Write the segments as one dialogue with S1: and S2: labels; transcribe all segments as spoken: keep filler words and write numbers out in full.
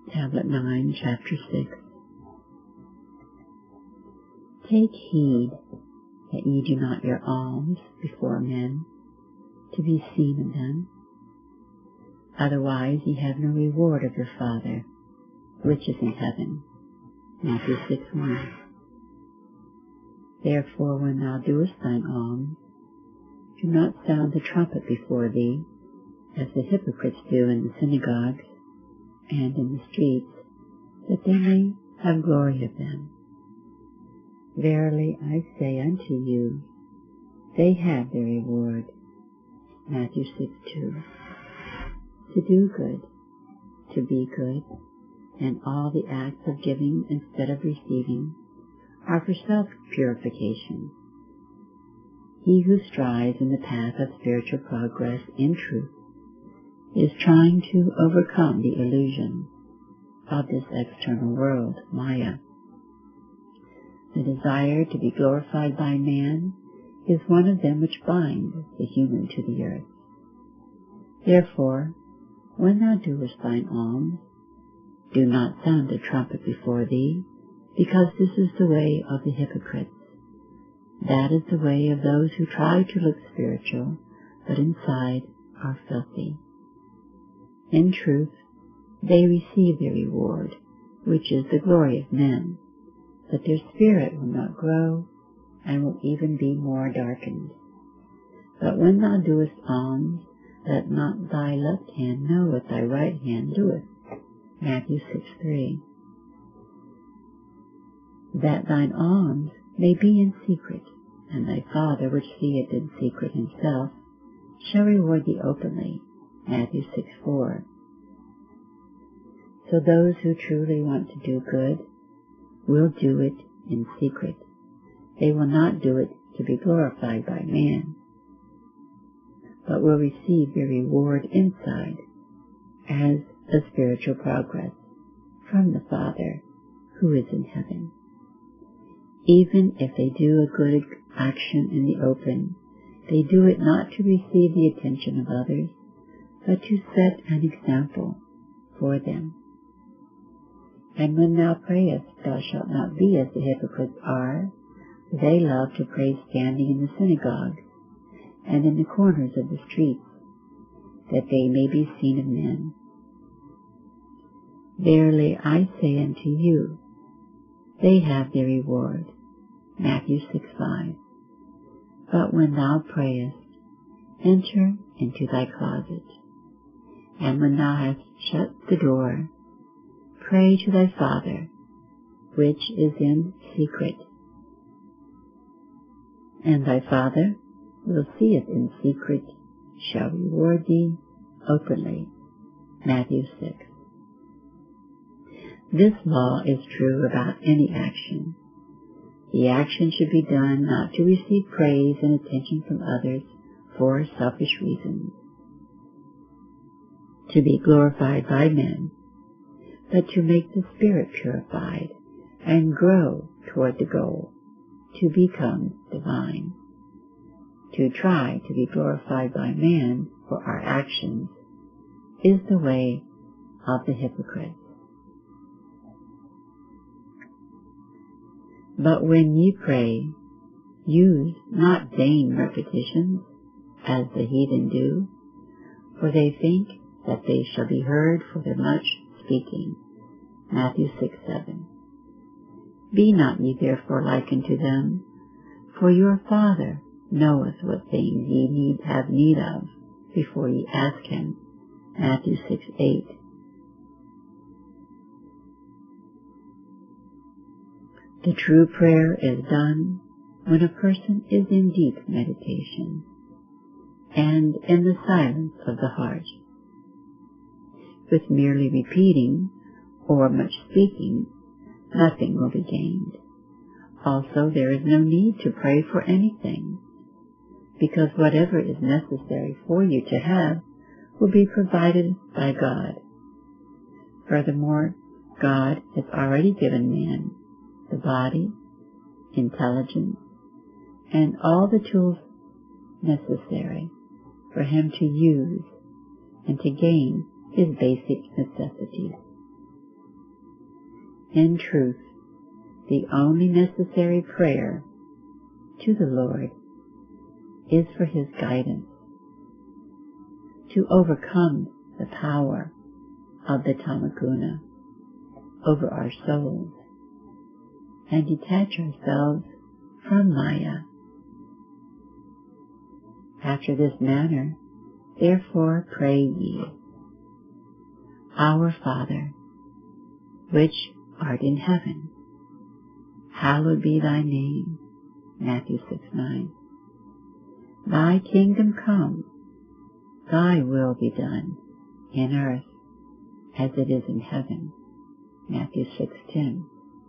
S1: Tablet nine, Chapter six. Take heed that ye do not your alms before men, to be seen of them. Otherwise ye have no reward of your Father, which is in heaven. Matthew six one. Therefore when thou doest thine alms, do not sound the trumpet before thee, as the hypocrites do in the synagogues and in the streets, that they may have glory of them. Verily I say unto you, they have their reward. Matthew six two. To do good, to be good, and all the acts of giving instead of receiving are for self-purification. He who strives in the path of spiritual progress in truth is trying to overcome the illusion of this external world, Maya. The desire to be glorified by man is one of them which bind the human to the earth. Therefore, when thou doest thine alms, do not sound a trumpet before thee, because this is the way of the hypocrites. That is the way of those who try to look spiritual, but inside are filthy. In truth, they receive their reward, which is the glory of men, but their spirit will not grow, and will even be more darkened. But when thou doest alms, let not thy left hand know what thy right hand doeth. Matthew six three. That thine alms may be in secret, and thy Father which seeth in secret himself shall reward thee openly. Matthew six four. So those who truly want to do good will do it in secret. They will not do it to be glorified by man, but will receive their reward inside as a spiritual progress from the Father who is in heaven. Even if they do a good action in the open, they do it not to receive the attention of others, but to set an example for them. And when thou prayest, thou shalt not be as the hypocrites are, for they love to pray standing in the synagogues and in the corners of the streets, that they may be seen of men. Verily I say unto you, they have their reward. Matthew six five. But when thou prayest, enter into thy closet, and when thou hast shut the door, pray to thy Father, which is in secret. And thy Father will see it in secret, shall reward thee openly. Matthew six. This law is true about any action. The action should be done not to receive praise and attention from others for selfish reasons, to be glorified by men, but to make the spirit purified and grow toward the goal, to become divine. To try to be glorified by man for our actions is the way of the hypocrite. But when ye pray, use not vain repetitions, as the heathen do, for they think that they shall be heard for their much speaking. Matthew six seven. Be not ye therefore like unto them, for your Father knoweth what things ye need have need of before ye ask him. Matthew six eight. The true prayer is done when a person is in deep meditation and in the silence of the heart. With merely repeating or much speaking, nothing will be gained. Also, there is no need to pray for anything, because whatever is necessary for you to have will be provided by God. Furthermore, God has already given man the body, intelligence, and all the tools necessary for him to use and to gain his basic necessities. In truth, the only necessary prayer to the Lord is for His guidance to overcome the power of the Tamaguna over our souls and detach ourselves from Maya. After this manner, therefore pray ye, Our Father, which art in heaven, hallowed be thy name. Matthew six nine. Thy kingdom come, thy will be done, in earth as it is in heaven. Matthew six ten.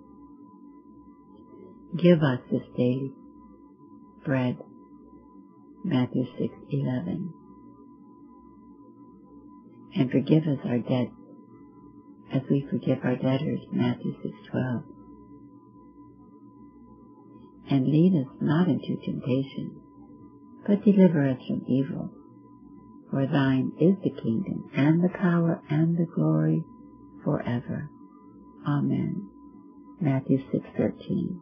S1: Give us this day bread. Matthew six eleven. And forgive us our debts as we forgive our debtors. Matthew six twelve. And lead us not into temptation, but deliver us from evil. For thine is the kingdom, and the power, and the glory, forever. Amen. Matthew six thirteen.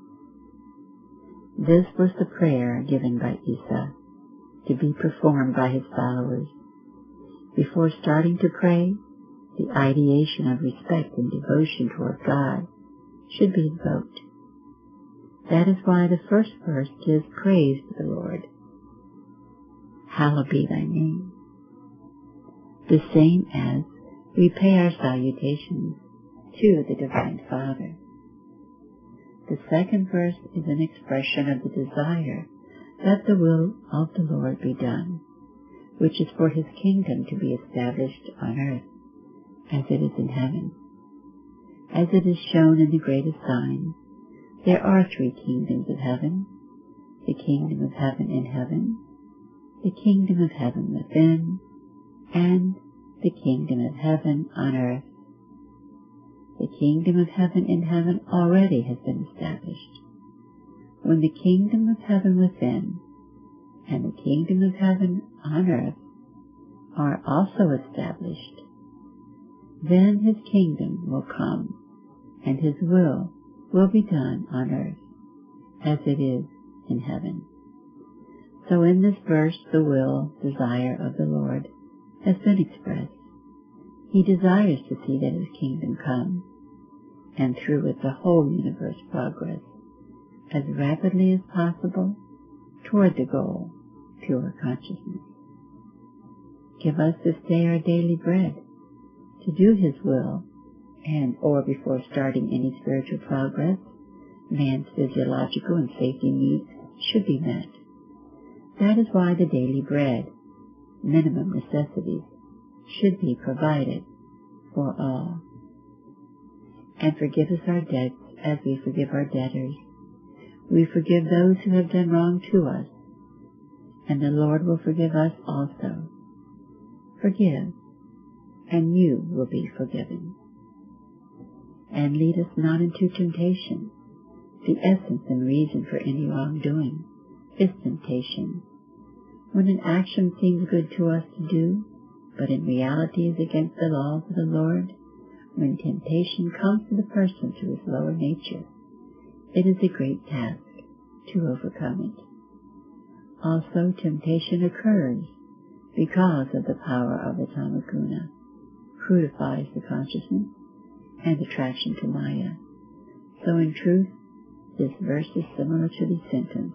S1: This was the prayer given by Isa to be performed by his followers. Before starting to pray, the ideation of respect and devotion toward God should be invoked. That is why the first verse gives praise to the Lord. Hallowed be thy name. The same as we pay our salutations to the Divine Father. The second verse is an expression of the desire that the will of the Lord be done, which is for His kingdom to be established on earth as it is in heaven. As it is shown in the greatest sign, there are three kingdoms of heaven: the kingdom of heaven in heaven, the kingdom of heaven within, and the kingdom of heaven on earth. The kingdom of heaven in heaven already has been established. When the kingdom of heaven within and the kingdom of heaven on earth are also established, then His kingdom will come, and His will will be done on earth as it is in heaven. So in this verse, the will, desire of the Lord has been expressed. He desires to see that His kingdom come, and through it the whole universe progress as rapidly as possible toward the goal, pure consciousness. Give us this day our daily bread. To do His will, and or before starting any spiritual progress, man's physiological and safety needs should be met. That is why the daily bread, minimum necessities, should be provided for all. And forgive us our debts as we forgive our debtors. We forgive those who have done wrong to us, and the Lord will forgive us also. Forgive, and you will be forgiven. And lead us not into temptation. The essence and reason for any wrongdoing is temptation. When an action seems good to us to do, but in reality is against the laws of the Lord, when temptation comes to the person through his lower nature, it is a great task to overcome it. Also, temptation occurs because of the power of the Tamaguna, crucifies the consciousness and attraction to Maya. So in truth, this verse is similar to the sentence,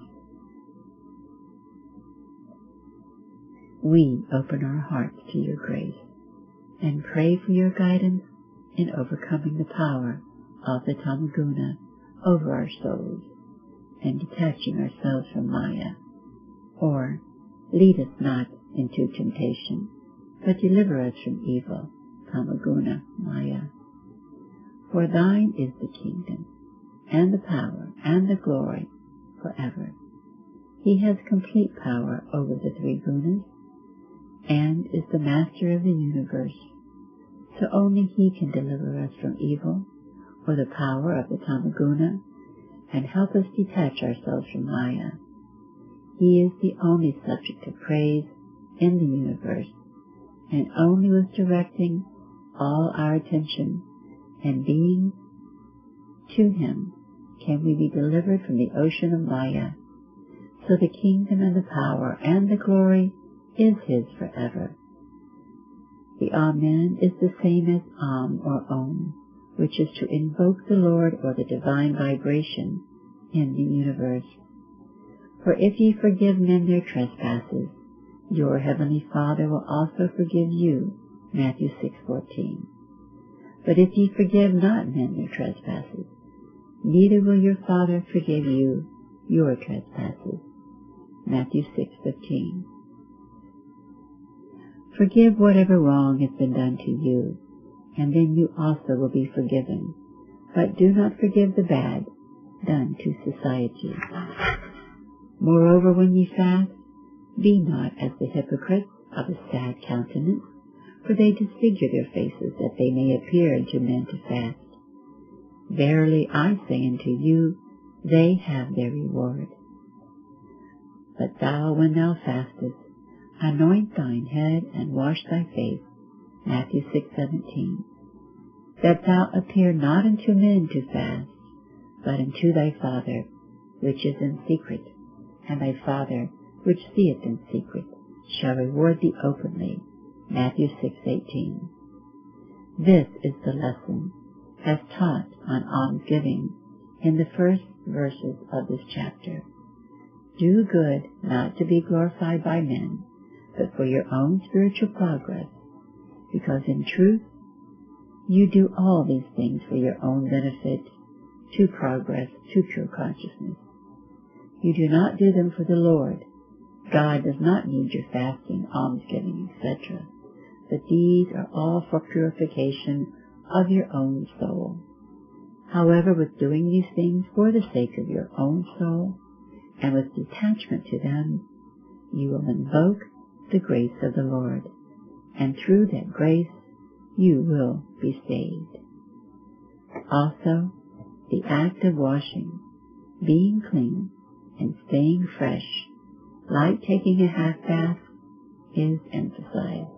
S1: we open our hearts to your grace and pray for your guidance in overcoming the power of the Tamaguna over our souls and detaching ourselves from Maya. Or, lead us not into temptation, but deliver us from evil, Tamaguna, Maya. For thine is the kingdom, and the power, and the glory, forever. He has complete power over the three gunas, and is the master of the universe. So only He can deliver us from evil, or the power of the Tamaguna, and help us detach ourselves from Maya. He is the only subject of praise in the universe, and only with directing all our attention and being To him can we be delivered from the ocean of Maya. So the kingdom and the power and the glory is his forever. The Amen is the same as Am or Om, which is to invoke the Lord or the divine vibration in the universe. For if ye forgive men their trespasses, your heavenly Father will also forgive you. Matthew six fourteen. But if ye forgive not men their trespasses, neither will your Father forgive you your trespasses. Matthew six fifteen. Forgive whatever wrong has been done to you, and then you also will be forgiven. But do not forgive the bad done to society. Moreover, when ye fast, be not as the hypocrites of a sad countenance, for they disfigure their faces, that they may appear unto men to fast. Verily I say unto you, they have their reward. But thou, when thou fastest, anoint thine head and wash thy face. Matthew six seventeen. That thou appear not unto men to fast, but unto thy Father which is in secret, and thy Father which seeth in secret shall reward thee openly. Matthew six eighteen. This is the lesson as taught on almsgiving in the first verses of this chapter. Do good not to be glorified by men, but for your own spiritual progress, because in truth you do all these things for your own benefit, to progress to pure consciousness. You do not do them for the Lord. God does not need your fasting, almsgiving, et cetera, but these are all for purification of your own soul. However, with doing these things for the sake of your own soul, and with detachment to them, you will invoke the grace of the Lord, and through that grace you will be saved. Also, the act of washing, being clean, and staying fresh, like taking a half bath, is emphasized.